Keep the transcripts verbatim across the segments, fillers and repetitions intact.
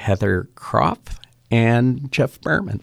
Heather Kropf and Jeff Berman.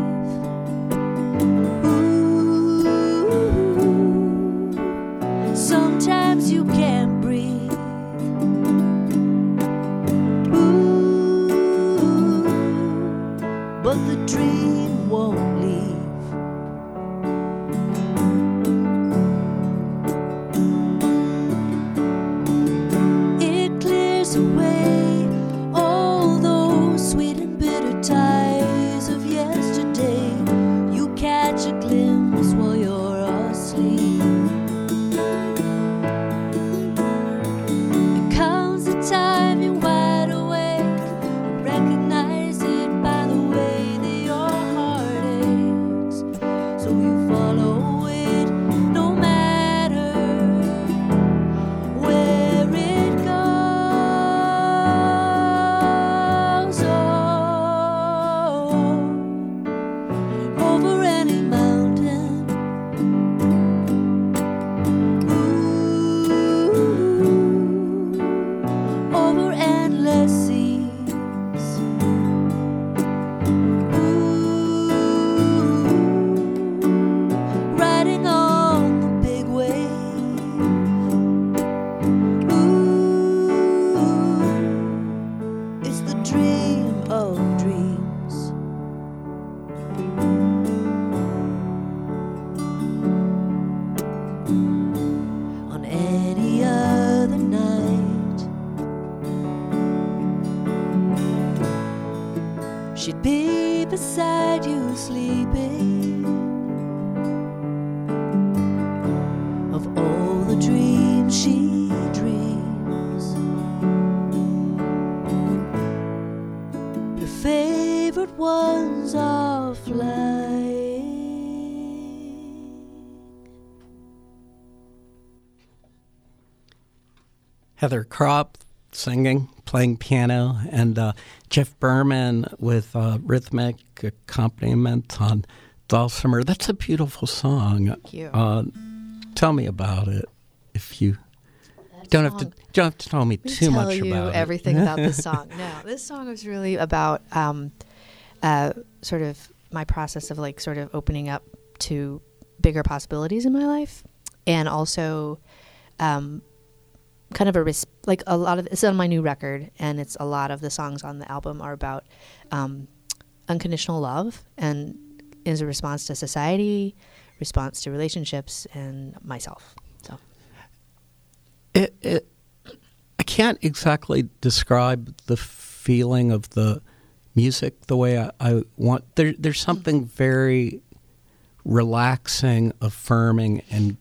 So on any other night. She'd be beside you sleeping, of all the dreams she dreams. Her favorite ones are flying. Heather Kropp singing, playing piano, and uh, Jeff Berman with uh, rhythmic accompaniment on dulcimer. That's a beautiful song. Thank you. Uh, tell me about it, if you That don't have song- to. Don't have to tell me Let me too tell much you about everything it. about this song. No, this song was really about um, uh, sort of my process of like sort of opening up to bigger possibilities in my life, and also um, kind of a res- like a lot of it's on my new record, and it's a lot of the songs on the album are about um, unconditional love, and is a response to society, response to relationships, and myself. So It, it, I can't exactly describe the feeling of the music the way I, I want. There, there's something very relaxing, affirming, and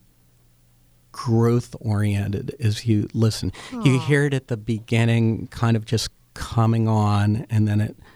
growth-oriented as you listen. You Aw. hear it at the beginning, kind of just coming on, and then it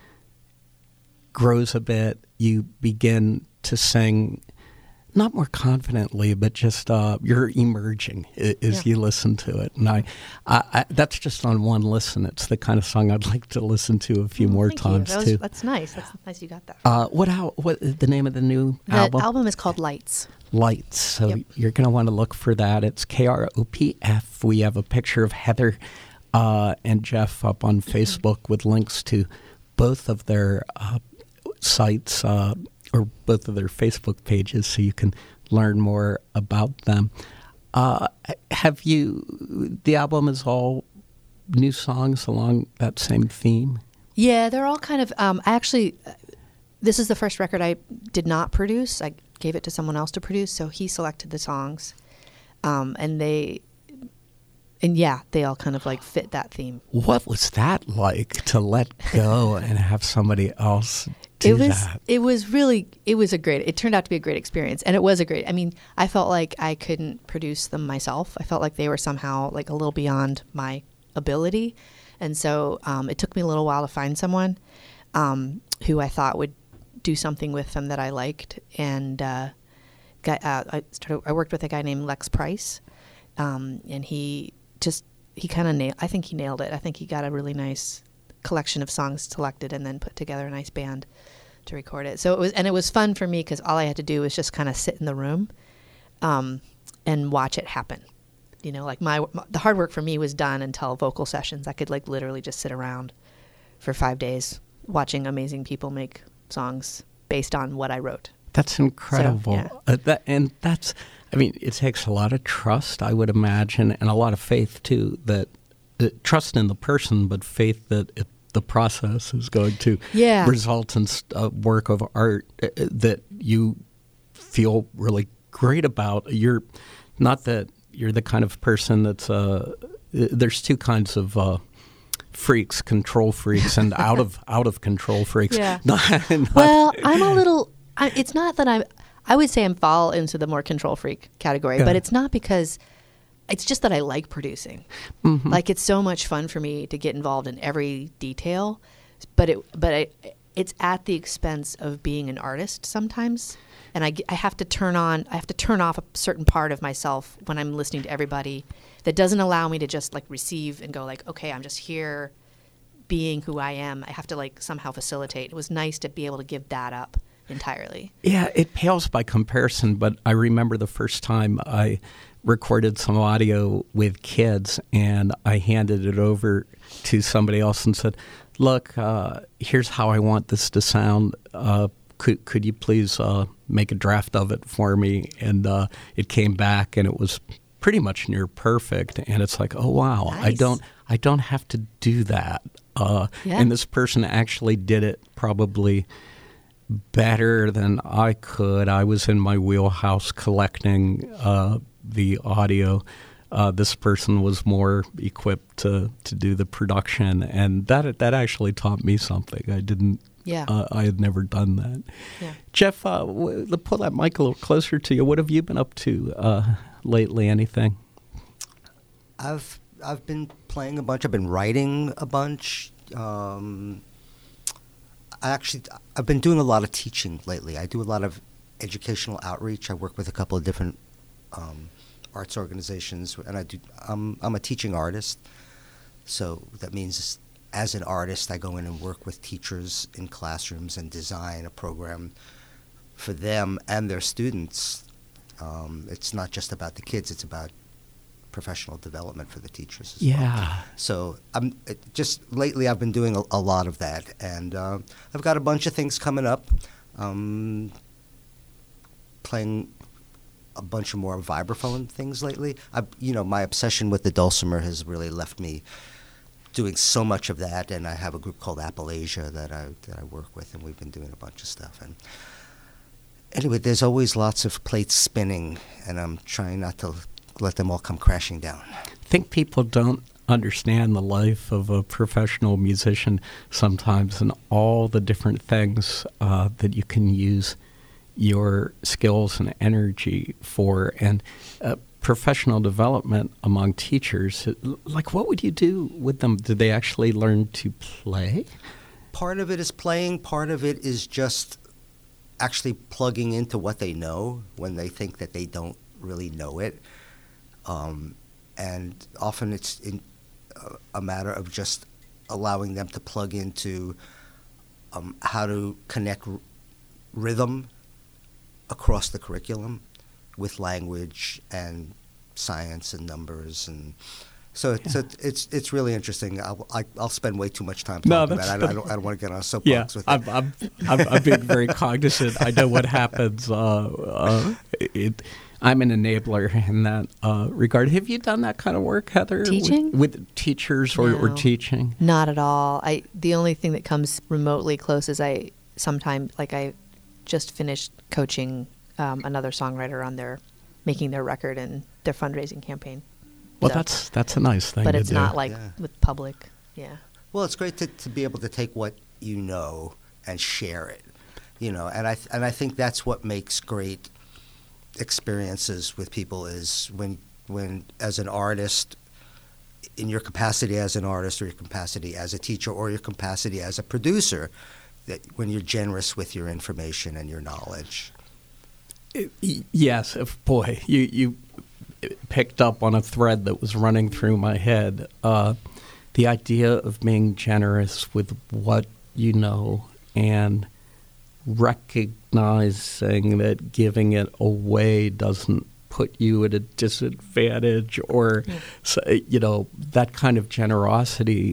grows a bit. You begin to sing, not more confidently, but just uh, you're emerging a- as Yeah. you listen to it. And I, I, I, that's just on one listen. It's the kind of song I'd like to listen to a few Oh, more thank you. times That was- too. That's nice. That's nice you got that. Uh, what how what is the name of the new The album? album is called Lights. Lights. So Yep. you're going to want to look for that. It's K R O P F. We have a picture of Heather uh, and Jeff up on Facebook with links to both of their uh, sites uh, or both of their Facebook pages, so you can learn more about them. Uh, have you? The album is all new songs along that same theme. Yeah, they're all kind of. Um, I actually, uh, this is the first record I did not produce. I gave it to someone else to produce, so he selected the songs, um, and they, and yeah, they all kind of like fit that theme. What was that like to let go and have somebody else do it was that? it was really it was a great it turned out to be a great experience, and it was a great I mean I felt like I couldn't produce them myself. I felt like they were somehow like a little beyond my ability, and so um, it took me a little while to find someone um, who I thought would do something with them that I liked, and uh, got, uh, I started I worked with a guy named Lex Price, um, and he just he kind of nailed I think he nailed it. I think he got a really nice collection of songs selected and then put together a nice band to record it. So it was, and it was fun for me because all I had to do was just kind of sit in the room, um, and watch it happen. You know, like my, my the hard work for me was done until vocal sessions. I could like literally just sit around for five days watching amazing people make songs based on what I wrote. That's incredible. yeah. uh, that, and that's, I mean, it takes a lot of trust, I would imagine, and a lot of faith too. That uh, trust in the person, but faith that it, the process is going to Yeah. result in a uh, work of art uh, that you feel really great about. You're not that you're the kind of person that's. Uh, there's two kinds of. Uh, freaks, control freaks, and out of out of control freaks. Yeah. Not- not- Well, I'm a little. I, it's not that I'm. I would say I'm fall into the more control freak category, Yeah. but it's not because. It's just that I like producing. Mhm. Like it's so much fun for me to get involved in every detail, but it but I, it's at the expense of being an artist sometimes, and I, g- I have to turn on. I have to turn off a certain part of myself when I'm listening to everybody. That doesn't allow me to just like receive and go like, okay, I'm just here, being who I am. I have to like somehow facilitate. It was nice to be able to give that up entirely. Yeah, it pales by comparison, but I remember the first time I recorded some audio with kids and I handed it over to somebody else and said, look, uh, here's how I want this to sound. Uh, could could you please uh, make a draft of it for me? And uh, it came back and it was pretty much near perfect. And it's like, oh, wow, I Nice. don't I don't have to do that. Uh, Yeah. And this person actually did it probably better than I could. I was in my wheelhouse collecting uh, the audio. Uh, this person was more equipped to, to do the production, and that that actually taught me something. I didn't. Yeah. Uh, I had never done that. Yeah. Jeff, uh, w- pull that mic a little closer to you. What have you been up to uh, lately? Anything? I've I've been playing a bunch. I've been writing a bunch. Um, I actually I've been doing a lot of teaching lately. I do a lot of educational outreach. I work with a couple of different um, arts organizations, and I do. I'm I'm a teaching artist, so that means as an artist, I go in and work with teachers in classrooms and design a program for them and their students. Um, it's not just about the kids; it's about professional development for the teachers as Yeah. well. So I'm it, just lately I've been doing a, a lot of that, and uh, I've got a bunch of things coming up. Um, playing a bunch of more vibraphone things lately. I, you know, my obsession with the dulcimer has really left me doing so much of that, and I have a group called Appalachia that I that I work with, and we've been doing a bunch of stuff. And anyway, there's always lots of plates spinning, and I'm trying not to let them all come crashing down. I think people don't understand the life of a professional musician sometimes, and all the different things uh, that you can use your skills and energy for, and uh, professional development among teachers. Like, what would you do with them? Do they actually learn to play? Part of it is playing. Part of it is just actually plugging into what they know when they think that they don't really know it. Um, and often it's in, uh, a matter of just allowing them to plug into um, how to connect r- rhythm across the curriculum with language and science and numbers, and so it's Yeah. a, it's it's really interesting. I'll I, I'll spend way too much time No, talking that's- about it. I don't I don't want to get on a soapbox Yeah, with it. I'm, I'm, I'm, I'm being very cognizant. I know what happens. Uh, uh, it, I'm an enabler in that uh, regard. Have you done that kind of work, Heather? Teaching? With, with teachers or, or No. teaching? Not at all. I the only thing that comes remotely close is I sometimes like I just finished coaching um, another songwriter on their making their record and their fundraising campaign. Well, So- that's that's a nice thing but to it's do. not like Yeah. with public. Yeah. Well, it's great to, to be able to take what you know and share it, you know, and I th- and I think that's what makes great experiences with people is when when as an artist, in your capacity as an artist or your capacity as a teacher or your capacity as a producer, that when you're generous with your information and your knowledge. Y- Yes, if, boy, you you picked up on a thread that was running through my head. Uh, the idea of being generous with what you know and recognizing that giving it away doesn't put you at a disadvantage, or Yeah. so, you know, that kind of generosity.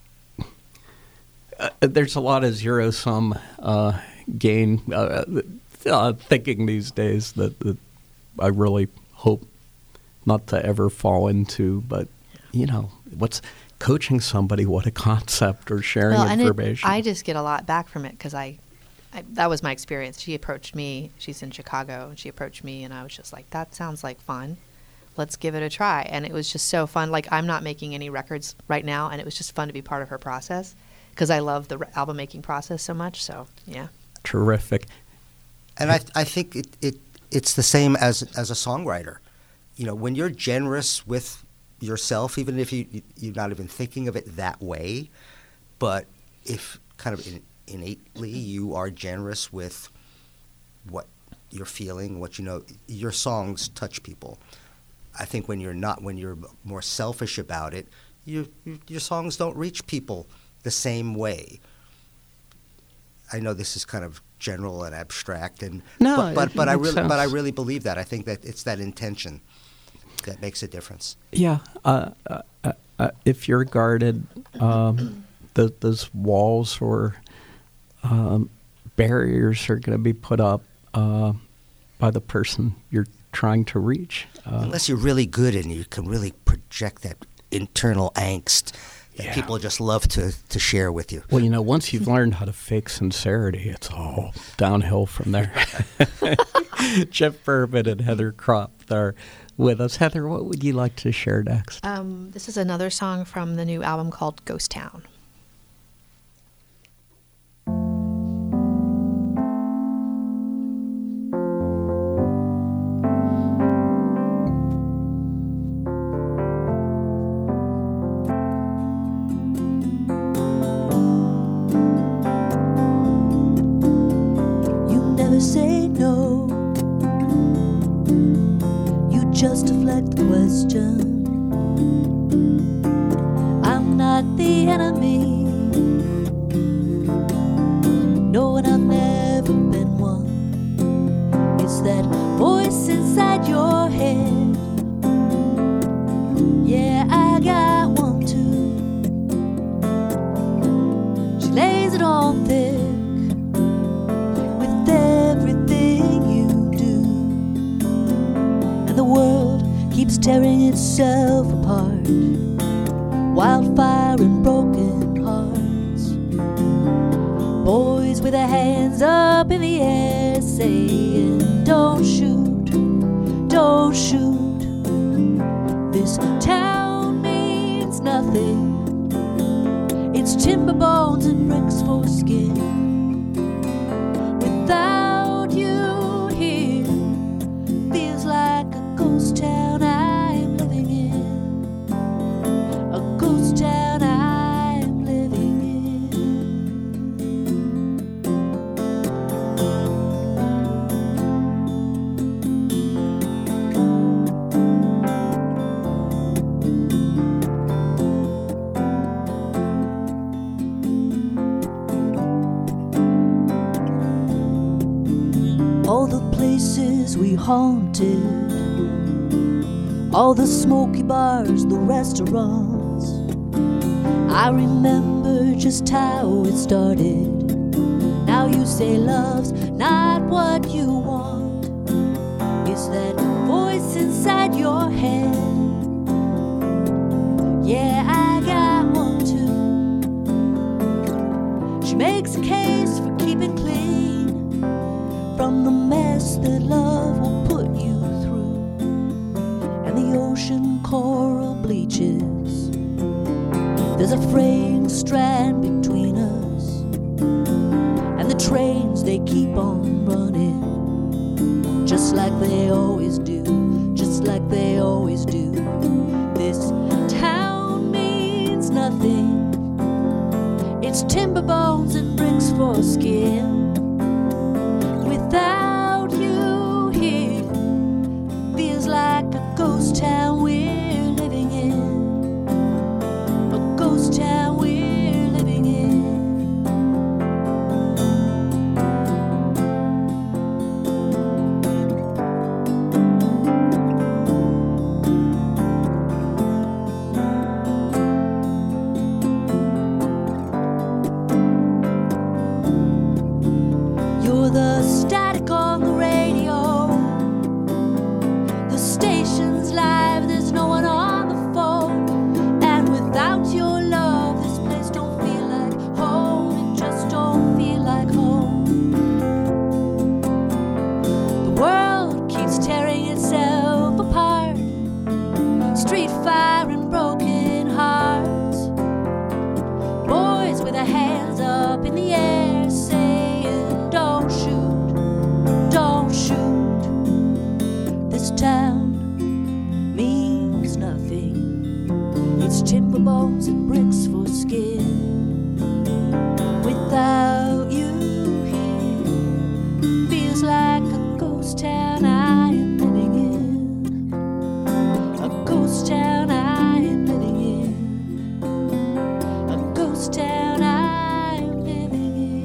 Uh, there's a lot of zero sum uh, gain uh, uh, thinking these days that, that I really hope not to ever fall into. But you know, what's coaching somebody? What a concept, or sharing Well, and it, information. I just get a lot back from it because I, I, that was my experience. She approached me. She's in Chicago, and she approached me, and I was just like, "That sounds like fun. Let's give it a try." And it was just so fun. Like, I'm not making any records right now, and it was just fun to be part of her process because I love the re- album making process so much. So yeah, Terrific. And I, I think it, it it's the same as as a songwriter. You know, when you're generous with yourself, even if you you're not even thinking of it that way, but if kind of in, innately you are generous with what you're feeling, what you know, your songs touch people. I think when you're not, when you're more selfish about it, you, you your songs don't reach people the same way. I know this is kind of general and abstract, and No, but but, it but I makes really but I sense. really believe that. I think that it's that intention that makes a difference. Yeah. Uh, uh, uh, uh, if you're guarded, um, the, those walls or um, barriers are going to be put up uh, by the person you're trying to reach. Uh, Unless you're really good and you can really project that internal angst that Yeah. people just love to, to share with you. Well, you know, once you've learned how to fake sincerity, it's all downhill from there. Jeff Bourbon and Heather Kropp there. with us. Heather, what would you like to share next? Um, this is another song from the new album called Ghost Town. Say no, you just deflect the question. I'm not the enemy, no, and I've never been one. It's that voice inside your head. Yeah, I got one too. She lays it on thick with everything you do, and the world keeps tearing itself apart. Wildfire and broken hearts, boys with their hands up in the air saying, don't shoot, don't shoot. This town means nothing. It's timber bones and bricks for skin. Without you here, feels like a ghost town I'm living in. A ghost town I'm living in. All the places we haunted, all the smoky bars, the restaurants, I remember just how it started. Now you say love's not what you want. It's that voice inside your head. Yeah, I got one too. She makes a case for keeping clean from the mess that love will put you through. And the ocean coral bleaches, there's a fraying strand between us, and the trains, they keep on running, just like they always do, just like they always do. This town means nothing. It's timber bones and bricks for skin. Without you here, feels like a ghost town we're living in. A ghost town we're living in. You're the static on the radio, the station's live, there's no one on the phone. And without your love, this place don't feel like home. It just don't feel like home. The world keeps tearing itself apart. Street fire and broken hearts, boys with their hands up in the air saying, don't shoot, don't shoot. This town means nothing. It's timber bones and bricks for skin. Without you here, feels like a ghost town I am living in. A ghost town I am living in. A ghost town I am living in.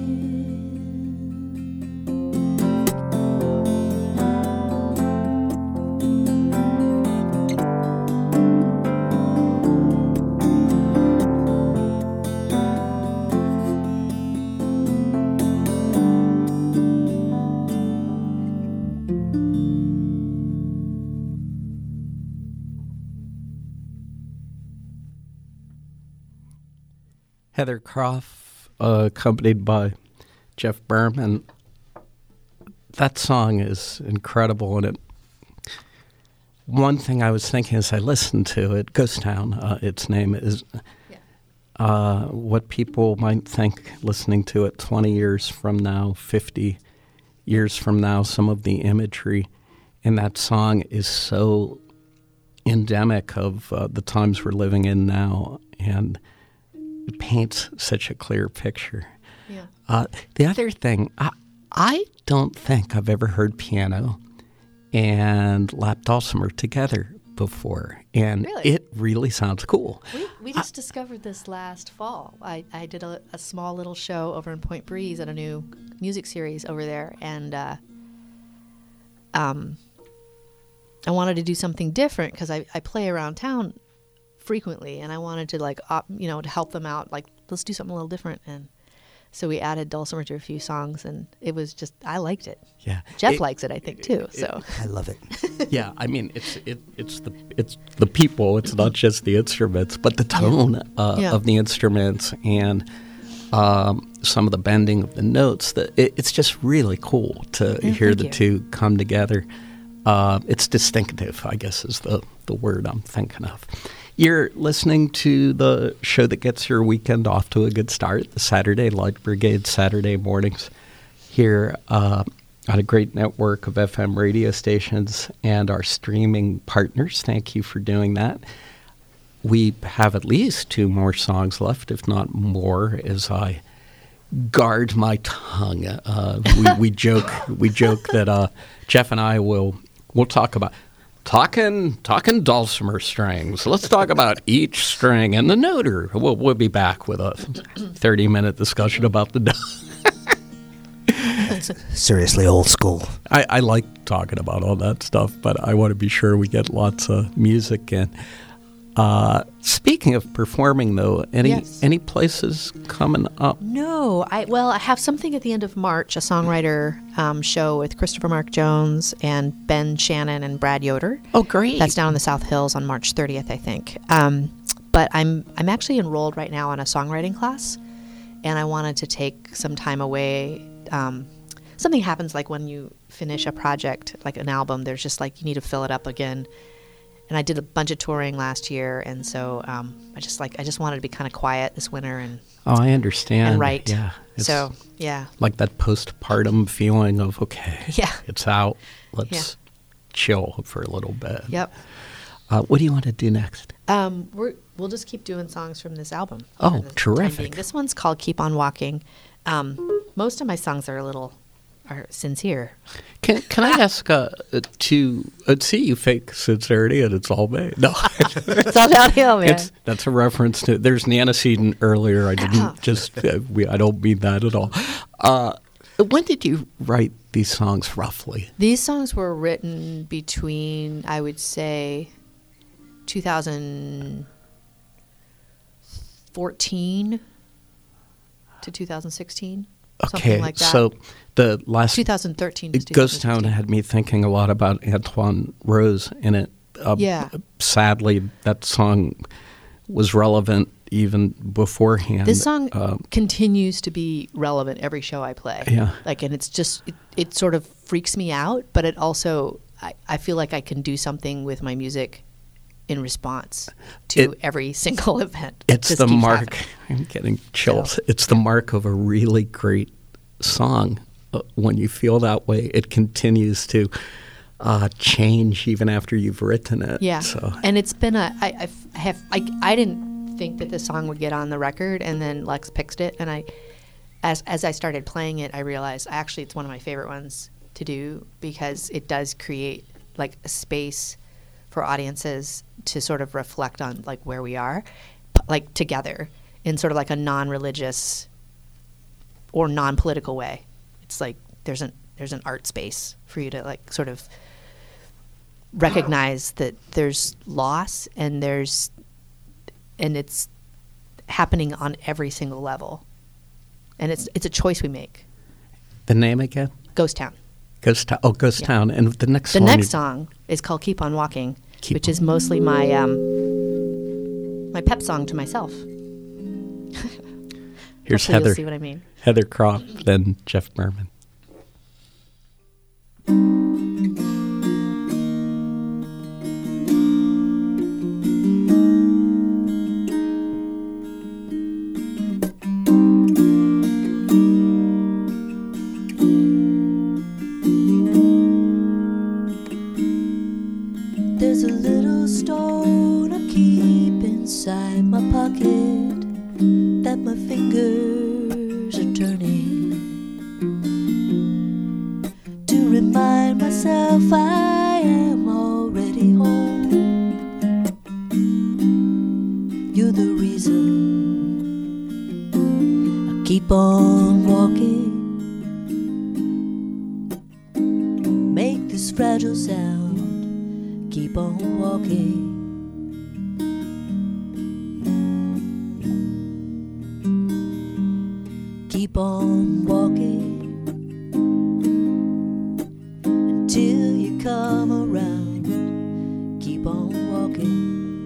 Heather Croft, uh, accompanied by Jeff Berman. That song is incredible, and it one thing I was thinking as I listened to it, Ghost Town, uh, its name is, Yeah. uh, what people might think listening to it twenty years from now, fifty years from now, some of the imagery in that song is so endemic of uh, the times we're living in now, and it paints such a clear picture. Yeah. Uh, the other thing, I, I don't think I've ever heard piano and lap dulcimer together before, and Really? it really sounds cool. We, we just discovered this last fall. I, I did a, a small little show over in Point Breeze at a new music series over there, and uh, um, I wanted to do something different because I, I play around town frequently, and I wanted to like op, you know to help them out. Like, let's do something a little different, and so we added dulcimer to a few songs, and it was just I liked it. Yeah, Jeff It- likes it, I think, too. So I love it. yeah, I mean, it's it, it's the it's the people. It's not just the instruments, but the tone uh, Yeah. of the instruments and um, some of the bending of the notes. That it, it's just really cool to Yeah, hear thank the you. two come together. Uh, it's distinctive, I guess, is the the word I'm thinking of. You're listening to the show that gets your weekend off to a good start, the Saturday Light Brigade Saturday mornings here uh, on a great network of F M radio stations and our streaming partners. Thank you for doing that. We have at least two more songs left, if not more, as I guard my tongue. Uh, we, we joke we joke that uh, Jeff and I will we'll talk about talking talking dulcimer strings. Let's talk about each string and the noter. We'll we'll be back with a thirty minute discussion about the. Seriously, old school. I, I like talking about all that stuff, but I want to be sure we get lots of music in. Uh, speaking of performing, though, any Yes. any places coming up? no, I well, I have something at the end of March, a songwriter um, show with Christopher Mark Jones and Ben Shannon and Brad Yoder. Oh, great! That's down in the South Hills on March thirtieth, I think. Um, but I'm I'm actually enrolled right now in a songwriting class, and I wanted to take some time away. Um, something happens like when you finish a project, like an album. There's just like you need to fill it up again. And I did a bunch of touring last year, and so um, I just like I just wanted to be kind of quiet this winter and Oh, I understand. and write. Yeah. It's So yeah, like that postpartum feeling of, okay, Yeah. it's out. Let's Yeah. chill for a little bit. yep. Uh, what do you want to do next? Um, we're we'll just keep doing songs from this album. Oh, for the time terrific. being. This one's called "Keep on Walking." Um, most of my songs are a little are sincere. Can Can I ask uh, to uh, see you fake sincerity and it's all me? No, It's all downhill, man. it's that's a reference to. There's Nana Seton earlier. I didn't Oh. just. Uh, we. I don't mean that at all. Uh, when did you write these songs roughly? These songs were written between, I would say, two thousand fourteen to two thousand sixteen. Okay, Something like that. so the last two thousand thirteen to Ghost Town two thousand sixteen. had me thinking a lot about Antoine Rose in it. Uh, Yeah. Sadly, that song was relevant even beforehand. This song Um, continues to be relevant every show I play. Yeah. Like, and it's just, it, it sort of freaks me out, but it also, I, I feel like I can do something with my music in response to It- every single event. it's Just the keeps mark. happening. I'm getting chills. So, it's the mark of a really great song. Uh, when you feel that way, it continues to uh, change even after you've written it. Yeah. So And it's been a, I, I've- I have, I, I didn't think that this song would get on the record, and then Lex picked it, and I, as as I started playing it, I realized actually it's one of my favorite ones to do because it does create like a space for audiences to sort of reflect on like where we are, p- like together in sort of like a non-religious or non-political way. It's like there's an there's an art space for you to like sort of recognize that there's loss and there's and it's happening on every single level, and it's it's a choice we make. the name again? Ghost Town. Ghost Town. Oh, Ghost Yeah. Town. And the next The one. next you- song is called "Keep on Walking," Keep which on- is mostly my um my pep song to myself. Here's Hopefully Heather. You'll see what I mean. Heather Croft, then Jeff Merman. There's a little stone I keep inside my pocket that my fingers are turning to remind myself I am already home. You're the reason I keep on walking. Make this fragile sound, keep on walking. Keep on walking until you come around. Keep on walking.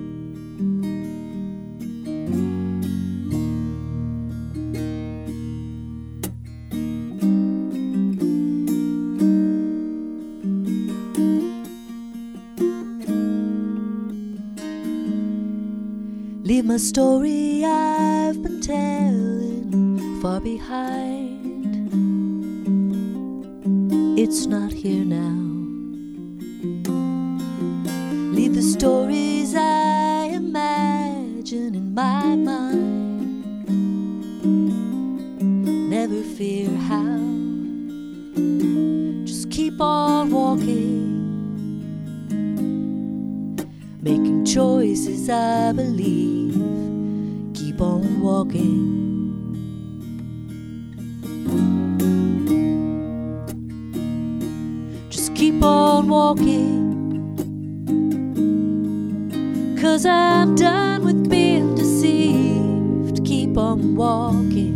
Leave my story I've been telling far behind. It's not here now. Leave the stories I imagine in my mind. Never fear how. Just keep on walking, making choices I believe. Keep on walking. Just keep on walking, 'cause I'm done with being deceived. Keep on walking.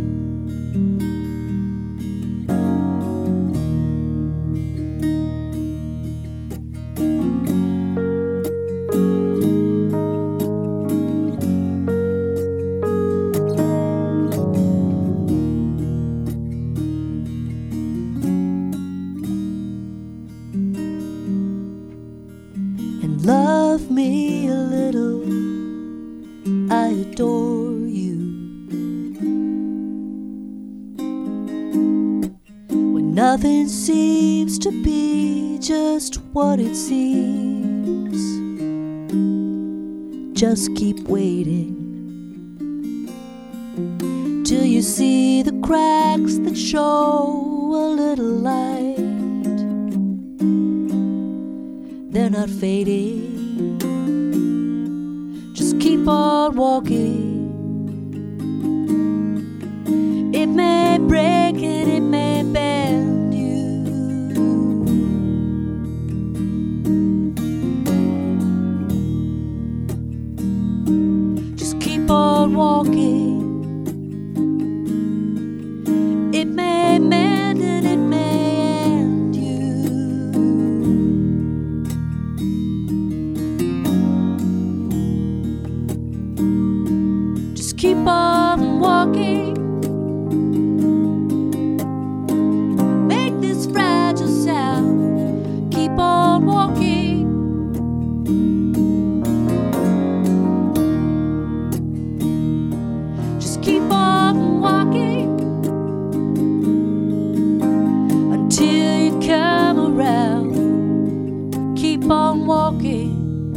Love me a little, I adore you. When nothing seems to be just what it seems, just keep waiting till you see the cracks that show a little light. They're not fading. Just keep on walking. It may break and it may bend you. Just keep on walking. It may mend and it may end you. Keep on walking. Make this fragile sound. Keep on walking. Just keep on walking until you come around. Keep on walking.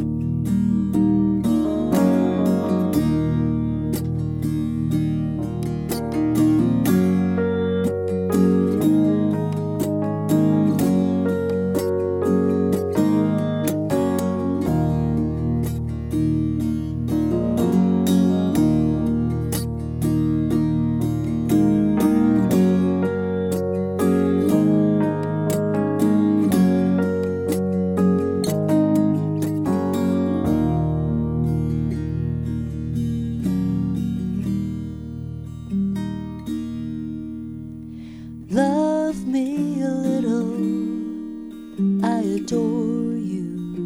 Love me a little, I adore you.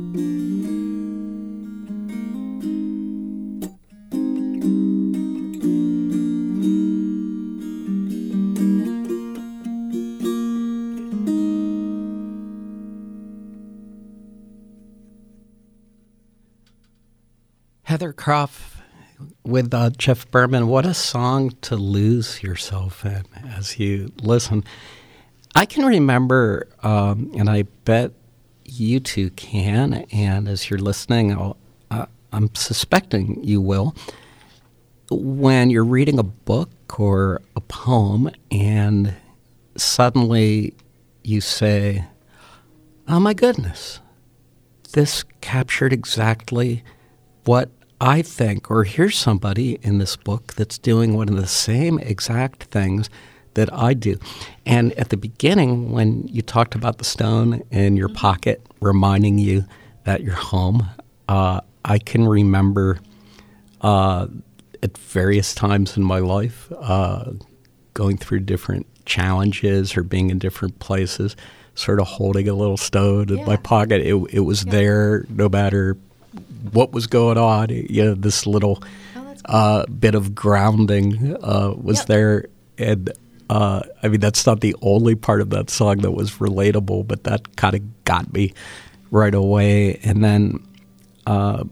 Heather Croft with uh, Jeff Berman, what a song to lose yourself in as you listen. I can remember, um, and I bet you two can, and as you're listening, I'll, uh, I'm suspecting you will, when you're reading a book or a poem and suddenly you say, oh my goodness, this captured exactly what I think, or here's somebody in this book that's doing one of the same exact things that I do. And at the beginning, when you talked about the stone in your pocket reminding you that you're home, uh, I can remember uh, at various times in my life uh, going through different challenges or being in different places, sort of holding a little stone in Yeah. my pocket. It, it was Yeah. there no matter what was going on. You know, this little Oh, that's uh, bit of grounding uh, was Yep. there. And uh, I mean, that's not the only part of that song that was relatable, but that kind of got me right away. And then uh,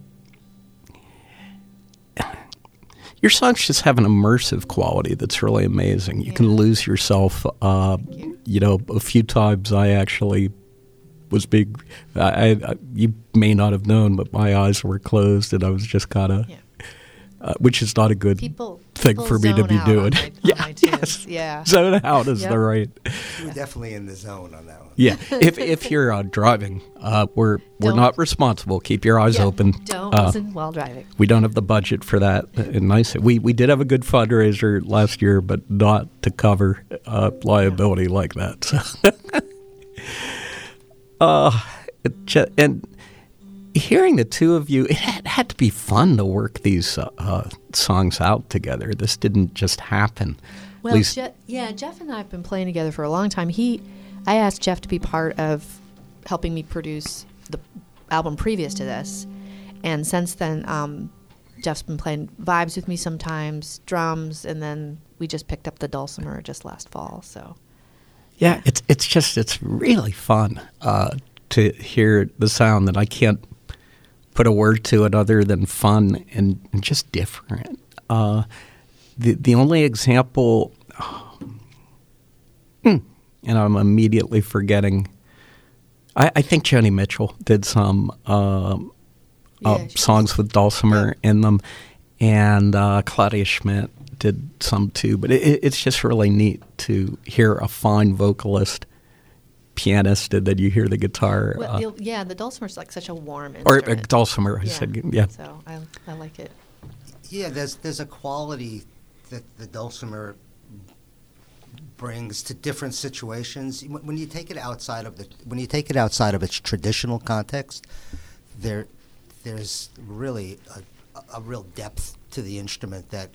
your songs just have an immersive quality that's really amazing. You Yeah. can lose yourself. Uh, you. you know, a few times I actually was being, I, I, you may not have known, but my eyes were closed and I was just kind of, Yeah. uh, which is not a good People, thing people for me to zone be out doing. On my, on Yeah, my tunes. yes. Yeah. Zone out is Yep. the right. You were definitely in the zone on that one. Yeah, if if you're uh, driving, uh, we're we're Don't- not responsible. Keep your eyes Yeah, open. Don't Uh, listen while driving. We don't have the budget for that. And nice. We we did have a good fundraiser last year, but not to cover uh, liability like that. So. uh, it ju- and hearing the two of you, it had, had to be fun to work these uh, uh, songs out together. This didn't just happen. At Well, least- Je- yeah, Jeff and I have been playing together for a long time. He, I asked Jeff to be part of helping me produce the album previous to this, and since then, um, Jeff's been playing vibes with me sometimes, drums, and then we just picked up the dulcimer just last fall. So, Yeah, it's it's just it's really fun uh, to hear the sound that I can't put a word to it other than fun and, and just different. Uh, the the only example, hmm, and I'm immediately forgetting. I, I think Joni Mitchell did some um, uh, Yeah, she- songs with dulcimer in them, and uh, Claudia Schmidt did some too. But it, it's just really neat to hear a fine vocalist, pianist, and then you hear the guitar. well, uh, the- yeah, the dulcimer's like such a warm or uh, instrument. dulcimer, I yeah. said. Yeah. So I, I like it. Yeah, there's there's a quality that the dulcimer brings to different situations. When when you take it outside of the when you take it outside of its traditional context, there there's really a, a real depth to the instrument that,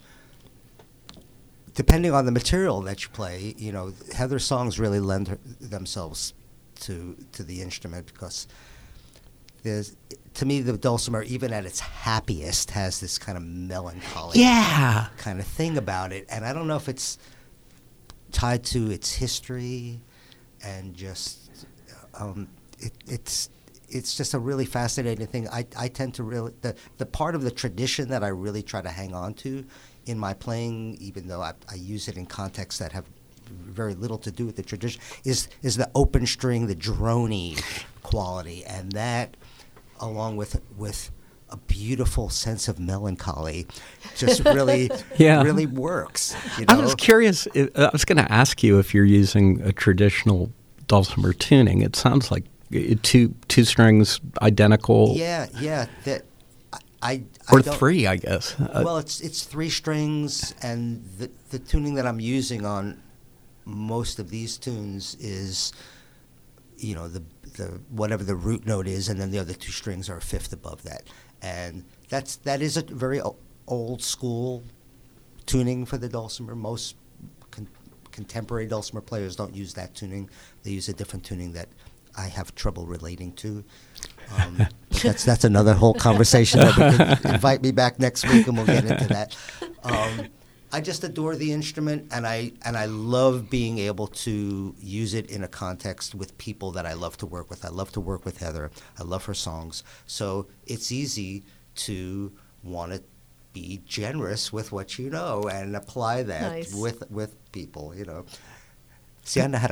depending on the material that you play, you know, Heather's songs really lend her, themselves to to the instrument because there's, to me, the dulcimer, even at its happiest, has this kind of melancholy Yeah. kind of thing about it. And I don't know if it's tied to its history and just um, it, it's it's just a really fascinating thing. I, I tend to really the the part of the tradition that I really try to hang on to in my playing, even though I, I use it in contexts that have very little to do with the tradition, is is the open string, the droney quality, and that, along with with a beautiful sense of melancholy, just really Yeah. really works. You I know? was curious. I I was going to ask you if you're using a traditional dulcimer tuning. It sounds like uh, two two strings identical, Yeah, yeah. That I, I or I don't- three, I guess. Uh, Well, it's it's three strings, and the the tuning that I'm using on most of these tunes is, you know, the the whatever the root note is, and then the other two strings are a fifth above that, and that's that is a very o- old school tuning for the dulcimer. Most con- contemporary dulcimer players don't use that tuning; they use a different tuning that I have trouble relating to. Um, but that's that's another whole conversation that we can invite me back next week and we'll get into that. Um, I just adore the instrument, and I and I love being able to use it in a context with people that I love to work with. I love to work with Heather. I love her songs, so it's easy to want to be generous with what you know and apply that Nice. with with people. You know, see, I know how to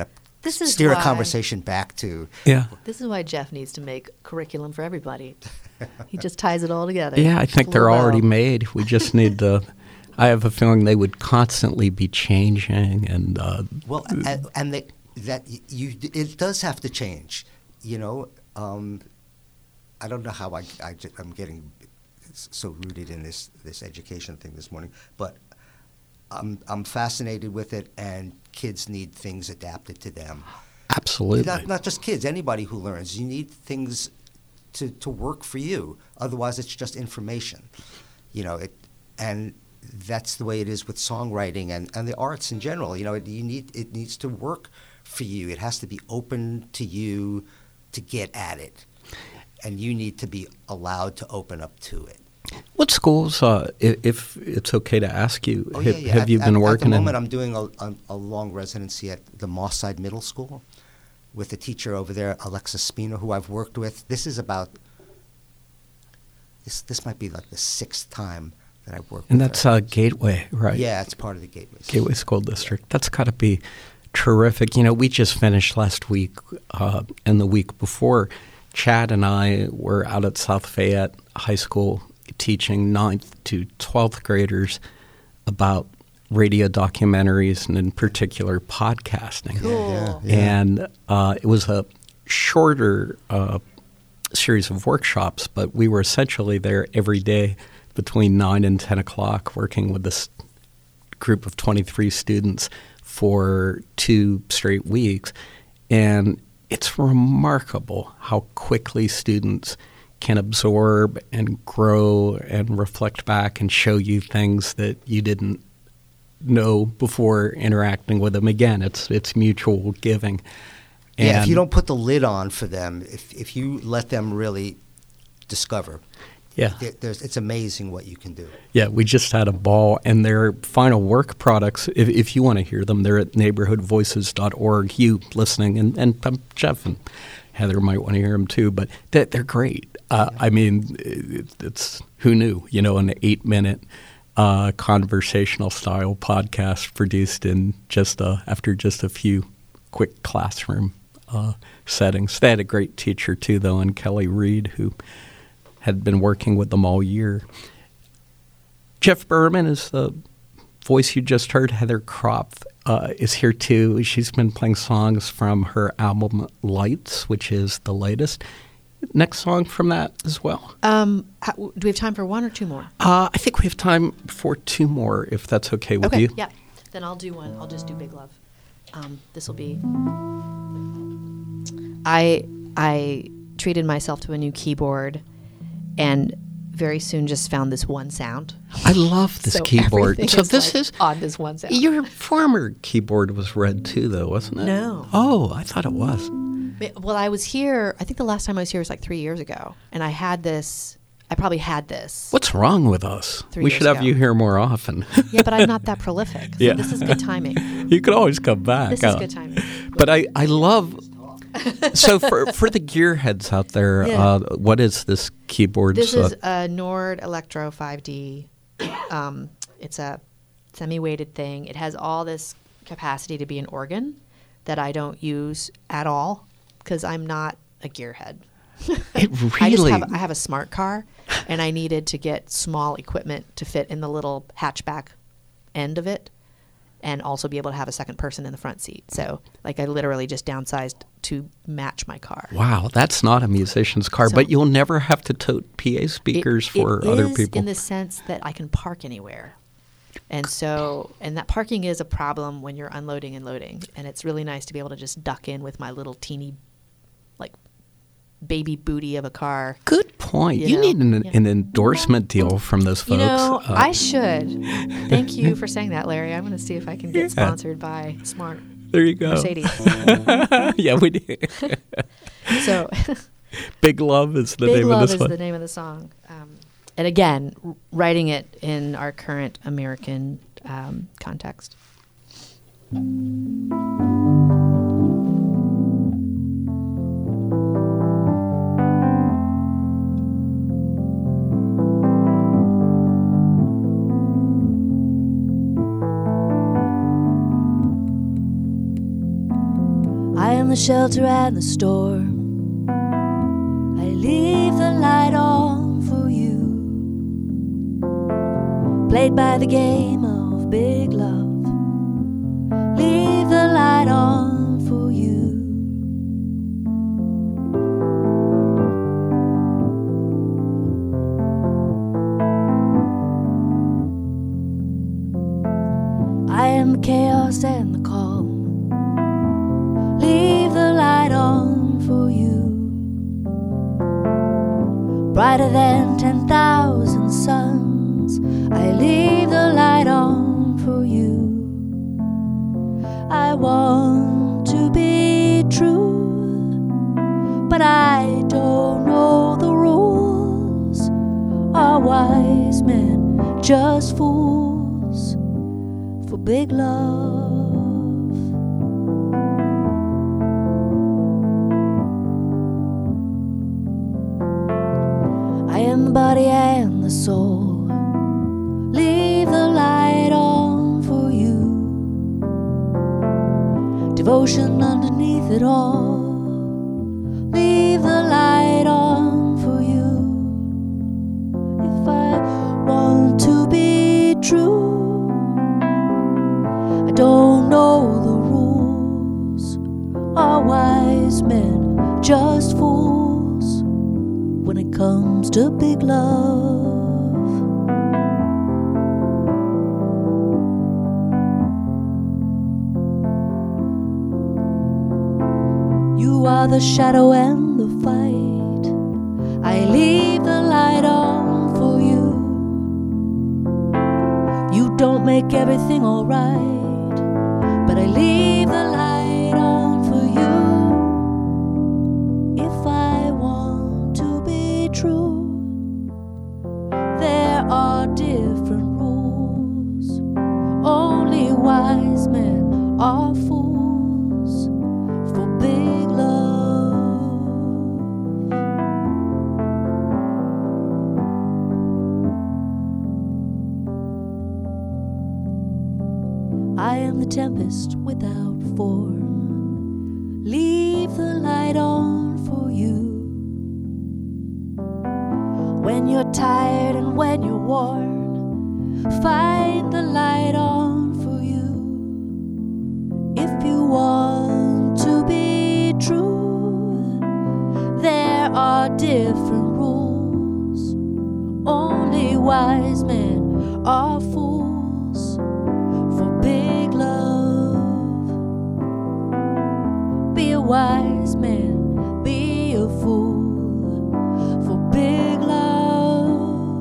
This is steer why, a conversation back to. Yeah. This is why Jeff needs to make curriculum for everybody. He just ties it all together. Yeah, I think It's a they're little already bow. made. We just need to. I have a feeling they would constantly be changing, and uh, Well, and, and they, that y- you, it does have to change. You know, um, I don't know how I, I ju- I'm getting so rooted in this this education thing this morning, but I'm I'm fascinated with it, and kids need things adapted to them. absolutely. Not, not just kids, anybody who learns. You need things to, to work for you. Otherwise, it's just information. You know, it, and that's the way it is with songwriting and, and the arts in general. You know, it, you need it needs to work for you. It has to be open to you to get at it, and you need to be allowed to open up to it. What schools, uh, i- if it's okay to ask you, Oh, have, yeah, yeah. have At- you been at, working At the in? moment, I'm doing a, a, a long residency at the Moss-Side Middle School with a teacher over there, Alexa Spina, who I've worked with. This is about this. This might be like the sixth time that I've worked. and with that's her. uh, Gateway, right? Yeah, it's part of the Gateway. Gateway School District. That's got to be terrific. You know, we just finished last week uh, and the week before. Chad and I were out at South Fayette High School teaching ninth to twelfth graders about radio documentaries and in particular podcasting. Cool. Yeah, yeah. And uh, it was a shorter uh, series of workshops, but we were essentially there every day between nine and ten o'clock working with this group of twenty-three students for two straight weeks. And it's remarkable how quickly students can absorb and grow and reflect back and show you things that you didn't know before interacting with them. Again, it's it's mutual giving. Yeah, if And- you don't put the lid on for them, if if you let them really discover, yeah. there, there's it's amazing what you can do. Yeah, we just had a ball, and their final work products, if, if you want to hear them, they're at neighborhood voices dot org. You listening, and, and um, Jeff and Heather might want to hear them too, but they're, they're great. Uh, I mean, it, it's who knew, you know, an eight-minute uh, conversational style podcast produced in just uh, after just a few quick classroom uh, settings. They had a great teacher too, though, and Kelly Reed, who had been working with them all year. Jeff Berman is the voice you just heard. Heather Kropf uh, is here too. She's been playing songs from her album Lights, which is the latest. Next song from that as well. Um, how, do we have time for one or two more? Uh, I think we have time for two more, if that's okay with okay. you. Yeah. Then I'll do one. I'll just do Big Love. Um, this will be. I I treated myself to a new keyboard, and very soon just found this one sound. I love this So keyboard. everything So is, this like, is on this one sound. your former keyboard was red too, though, wasn't it? No. Oh, I thought it was. Well, I was here. I think the last time I was here was like three years ago, and I had this. I probably had this. What's wrong with us? Three we years should have ago. you here more often. Yeah, but I'm not that prolific. So Yeah. this is good timing. You could always come back. This is uh, good timing. But I, I love. So for for the gearheads out there, Yeah. uh, what is this keyboard? This uh, is a Nord Electro five D. Um, it's a semi-weighted thing. It has all this capacity to be an organ that I don't use at all because I'm not a gearhead. it I just really. have I have a smart car, and I needed to get small equipment to fit in the little hatchback end of it, and also be able to have a second person in the front seat. So, like, I literally just downsized to match my car. Wow, that's not a musician's car, So- but you'll never have to tote P A speakers It- for it other is people. in the sense that I can park anywhere. And so, and that parking is a problem when you're unloading and loading. And it's really nice to be able to just duck in with my little teeny, like, baby booty of a car. Good point. You You, know, need an, yeah. an endorsement deal from those folks. You know, Uh, I should. Thank you for saying that, Larry. I'm going to see if I can get Yeah. sponsored by Smart there you go. Mercedes. Yeah, we do. So, Big Love is the Big name Love of this is one. the name of the song. Um, and again, r- writing it in our current American um, context. the shelter and the storm, I leave the light on for you. Played by the game of big love, leave the light on for you. I am the chaos and the calm, leave the light on for you. Brighter than ten thousand suns, I leave the light on for you. I want to be true, but I don't know the rules. Are wise men just fools for big love? I am the body and the soul, leave the light on for you. Devotion underneath it all, leave the light on for you. If I want to be true, I don't know the rules. Are wise men just fools when it comes to big love? You are the shadow and the fight, I leave the light on for you. You don't make everything alright, but I leave the light on for you. If I want to be true, there are different rules. Only wise men are fools for big love. I am the tempest without form, leave the light on for you. When you're tired and when you're worn, find the light on for you. If you want to be true, there are different rules. Only wise men are fools for big love. Be a wise man, be a fool for big love.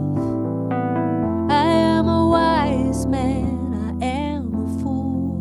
I am a wise man, I am a fool.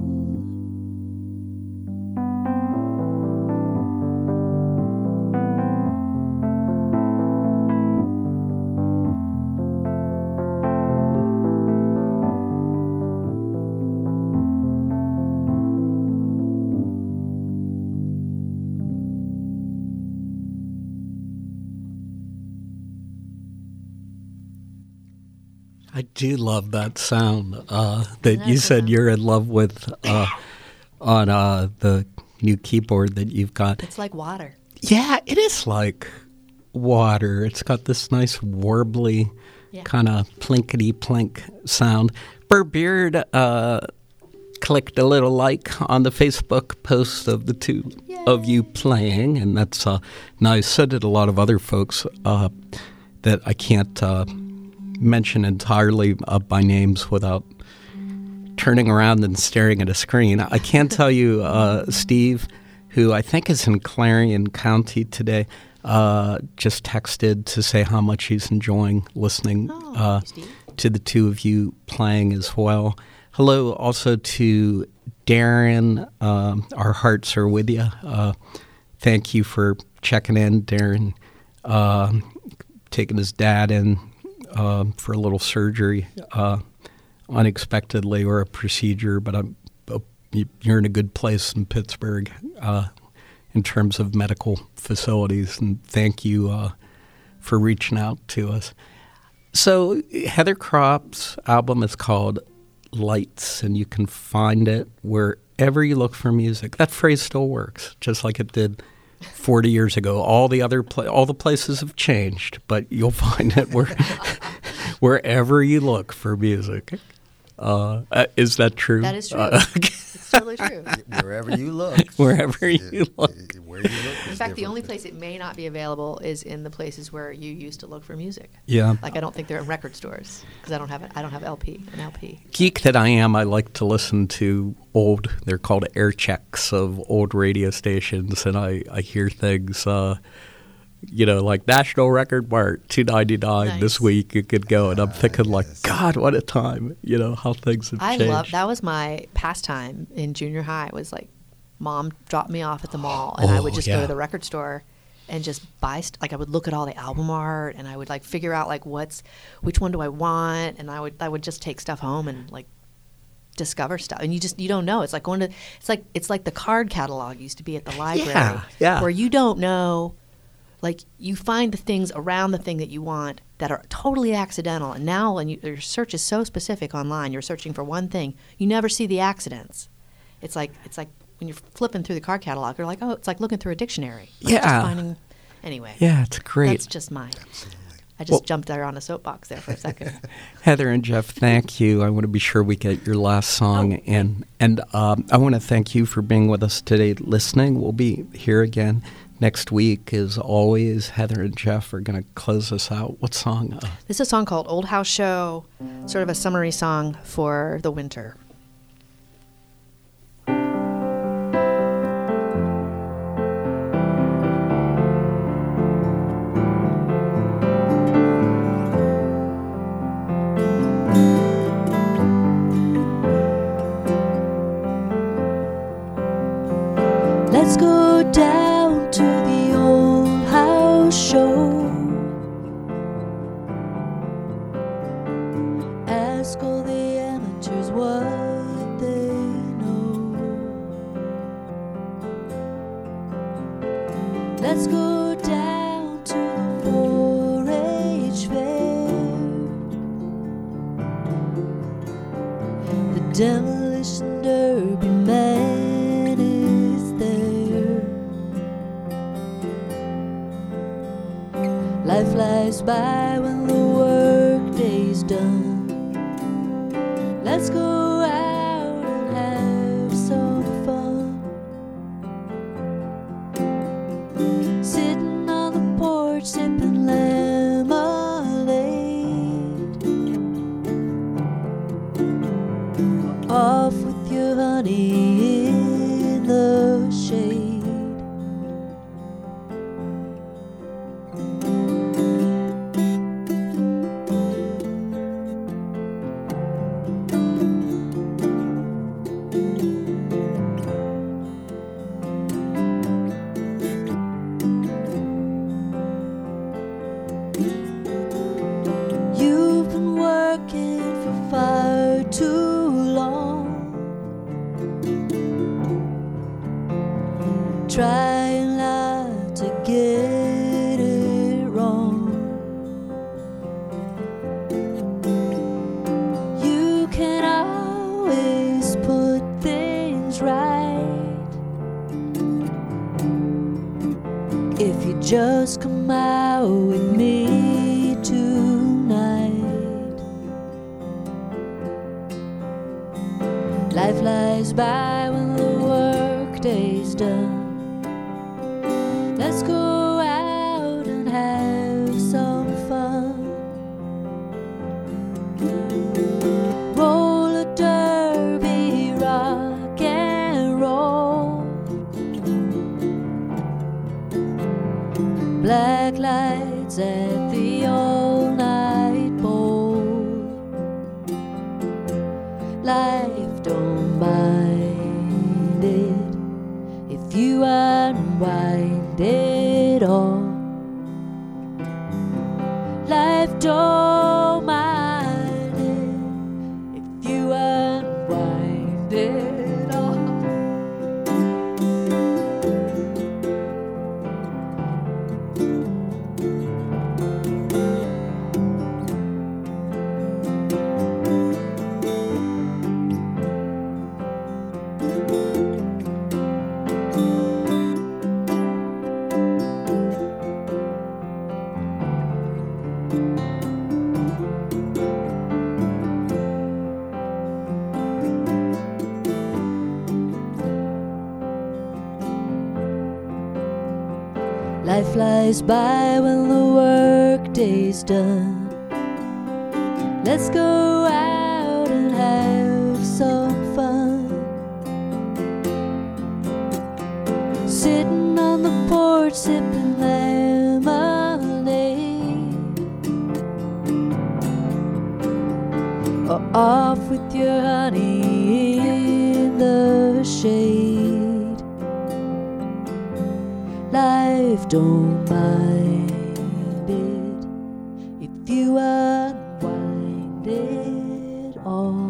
I do love that sound uh, that That's you said enough. you're in love with uh, on uh, the new keyboard that you've got. It's like water. Yeah, it is like water. It's got this nice warbly Yeah. kind of plinkety plink sound. Burr Beard uh, clicked a little like on the Facebook post of the two Yay. of you playing, and that's uh, nice. So did a lot of other folks uh, that I can't uh, mention entirely uh, by names without turning around and staring at a screen. I can't tell you, uh, Steve, who I think is in Clarion County today, uh, just texted to say how much he's enjoying listening Oh, uh, Steve. to the two of you playing as well. Hello also to Darren. Um, our hearts are with you. Uh, thank you for checking in, Darren. Uh, taking his dad in uh, for a little surgery uh, unexpectedly, or a procedure, but I'm, uh, you're in a good place in Pittsburgh uh, in terms of medical facilities, and thank you uh, for reaching out to us. So Heather Crop's album is called Lights, and you can find it wherever wherever you look for music, that phrase still works, just like it did forty years ago. All the other pla- all the places have changed, but you'll find it where wherever you look for music. Uh, uh, is that true? That is true. Uh, It's totally true. Wherever you look. Wherever you look. Where you look. In fact, the only place it may not be available is in the places where you used to look for music. Yeah. Like I don't think they're in record stores because I don't have it. I don't have L P an L P. Geek that I am, I like to listen to old, they're called air checks of old radio stations, and I, I hear things, uh, you know, like National Record Mart, two ninety-nine Nice. this week, you could go. And I'm thinking like, yes. God, what a time, you know, how things have I changed. love that was my pastime in junior high. It was like mom dropped me off at the mall and I would Oh, just yeah. go to the record store and just buy st- like I would look at all the album art and I would like figure out like what's which one do I want, and I would I would just take stuff home and like discover stuff, and you just you don't know. It's like going to it's like it's like the card catalog used to be at the library, Yeah, yeah. where you don't know. Like you find the things around the thing that you want that are totally accidental, and now when you, your search is so specific online, you're searching for one thing, you never see the accidents. It's like it's like when you're flipping through the card catalog, you're like, oh, it's like looking through a dictionary. Like Yeah. just finding, anyway. Yeah, it's great. That's just mine. I just Well- jumped there on a soapbox there for a second. Heather and Jeff, thank you. I want to be sure we get your last song Oh. in. And um, I want to thank you for being with us today, listening. We'll be here again next week. As always, Heather and Jeff are going to close us out. What song? Uh, This is a song called Old House Show, sort of a summary song for the winter. Let's go down to the old house show. Ask all the amateurs what they know. Let's go down to the four H fair. The demolition derby man is there. Life flies by when the work day's done. Let's go out and have some fun. Sitting on the porch sipping lemonade. Off with your honey in the shade. You've been working for far too long, trying not to get it wrong. You can always put things right if you just come out with me tonight. Life flies by when the work day's done. Let's go out and have some fun. Roller derby, rock and roll. Black lights at the all-night bowl. Life don't mind it if you unwind it. flies by when the work day's done. Let's go out and have some fun. Sitting on the porch sipping lemonade, or off with your honey in the shade. Life don't mind it if you unwind it all.